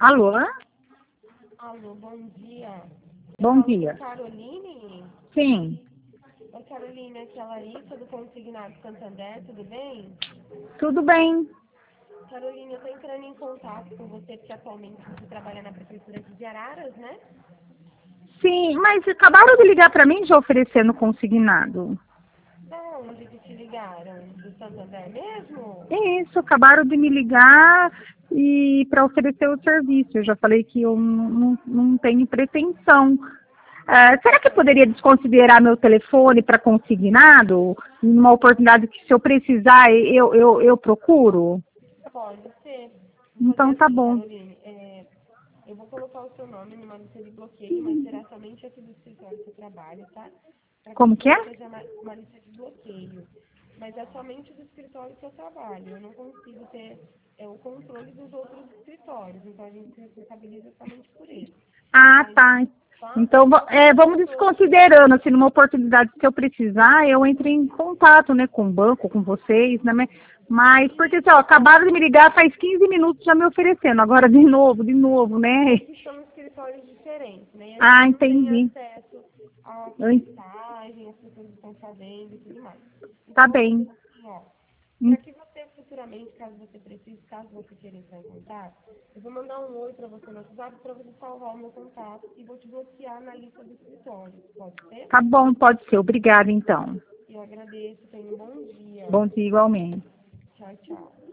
Alô? Alô, bom dia. Bom dia. Caroline? Sim, Oi, Caroline, aqui é a Larissa do Consignado Santander, tudo bem? tudo bem. Caroline, eu estou entrando em contato com você porque atualmente você trabalha na Prefeitura de Araras, né? Sim, mas acabaram de ligar para mim já oferecendo consignado. Da onde que te ligaram? Do Santander mesmo? Isso, acabaram de me ligar e para oferecer o serviço. Eu já falei que eu não tenho pretensão. Será que eu poderia desconsiderar meu telefone para consignado? Numa oportunidade que se eu precisar eu procuro? Pode ser. Vou fazer Então tá assim, bom. Caroline. Eu vou colocar o seu nome numa lista de bloqueio, mas será somente aqui do escritório que eu trabalho, tá? Para que Como você que não é? seja uma lista de bloqueio. Mas é somente do escritório que eu trabalho. Eu não consigo ter o controle dos outros escritórios, então a gente se responsabiliza somente por ele. Ah, Mas, tá. tá? Então, vamos Qualquer coisa, desconsiderando, assim, numa oportunidade que eu precisar, eu entro em contato, né, com o banco, com vocês, né, mas, porque, assim, ó, acabaram de me ligar faz 15 minutos já me oferecendo, agora de novo, né? é que são escritórios diferentes, né? E a Ah, gente não tem entendi. acesso à Eu en- mensagem, as pessoas estão fazendo e tudo mais. Então, Tá eu vou fazer bem. assim, ó. Hum, Para que você futuramente, caso você precise, caso você queira entrar em contato, eu vou mandar um oi para você no WhatsApp para você salvar o meu contato e vou te bloquear na lista do escritório. Pode ser? Tá bom, pode ser. Obrigada, então. Eu agradeço. Tenha um bom dia. Bom dia igualmente. Tchau, tchau.